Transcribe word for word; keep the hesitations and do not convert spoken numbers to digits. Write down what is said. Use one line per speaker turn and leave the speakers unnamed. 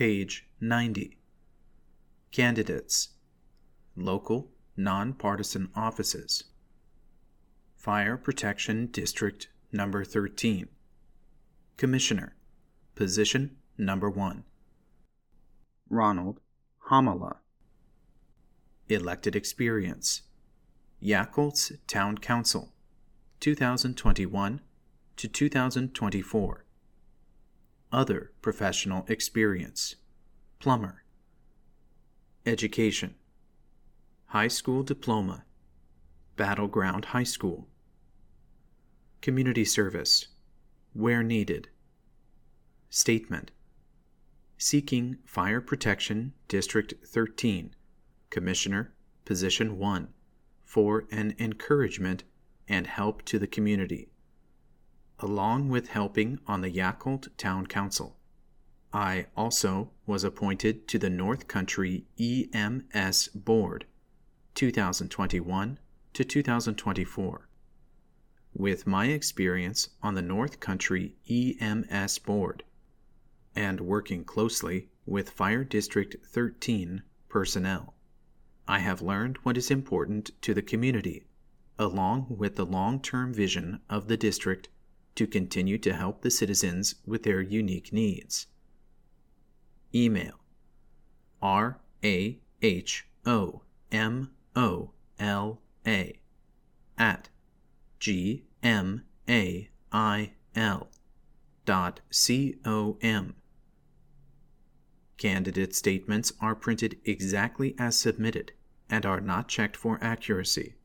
Page ninety. Candidates. Local, nonpartisan offices. Fire Protection District Number thirteen. Commissioner. Position Number one. Ronald Hamala. Elected experience. Yakults Town Council, two thousand twenty-one to two thousand twenty-four. Other professional experience. Plumber. Education. High school diploma. Battleground High School. Community service. Where needed. Statement. Seeking Fire Protection District thirteen, Commissioner, Position one, for an encouragement and help to the community, along with helping on the Yakult Town Council. I also was appointed to the North Country E M S Board, two thousand twenty-one to two thousand twenty-four. With my experience on the North Country E M S Board, and working closely with Fire District thirteen personnel, I have learned what is important to the community, along with the long-term vision of the district to continue to help the citizens with their unique needs. Email R A H O M O L A at G M A I L dot com. Candidate statements are printed exactly as submitted and are not checked for accuracy.